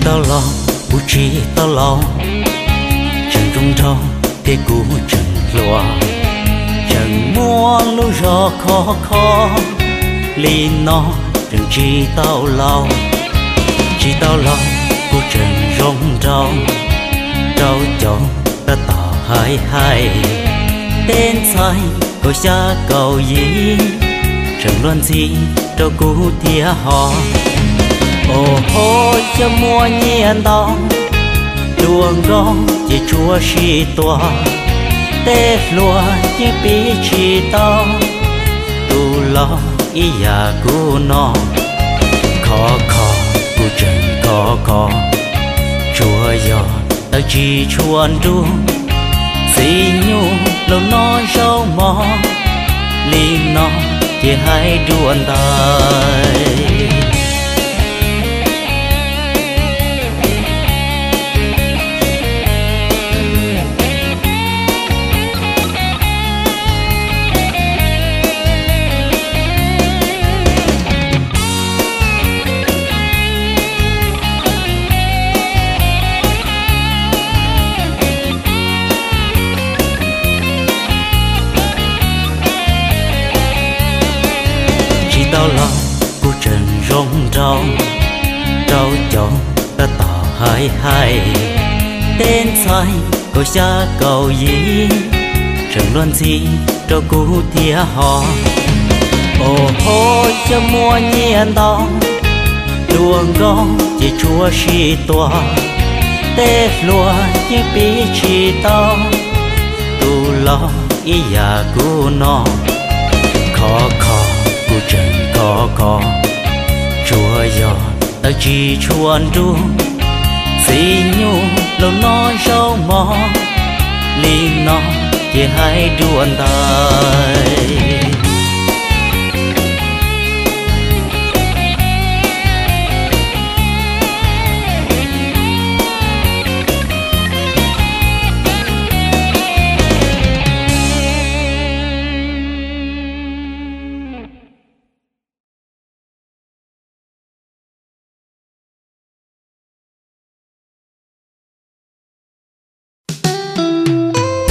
tao lo u chỉ tao lo chẳng trung thâu để cũ chẳng loa chẳng mua lối gió khó khó li nó đừng chỉ tao lo u chẳng rong rong trâu chó ta tỏ hai hai tên sai cô xa cầu gì chẳng loan gì đâu cũ thia họ ô hô cho mua nhiên đong đuông gong chỉ chúa si toa tê lúa chỉ bí chỉ to tu lo ý ya cu nó khó khó cu chẳng khó chúa gió ta chỉ chuan du xì nhu lâu nói sâu mò li nó chỉ hai đuôn tay tao lo cu trần rong rong trâu chó ta tỏ hai hai tên sai cô xa cầu gì chẳng loan gì đâu cũ thia họ ô hô cho mua nhiên đong đuông gong chỉ chúa si toa tê lúa chỉ bí chỉ to tu lo ý ya cu nó khó khó cu chẳng có chúa gió ta chỉ chuan du xì nhu lâu nói sâu mò li nó chỉ hai đuôn tay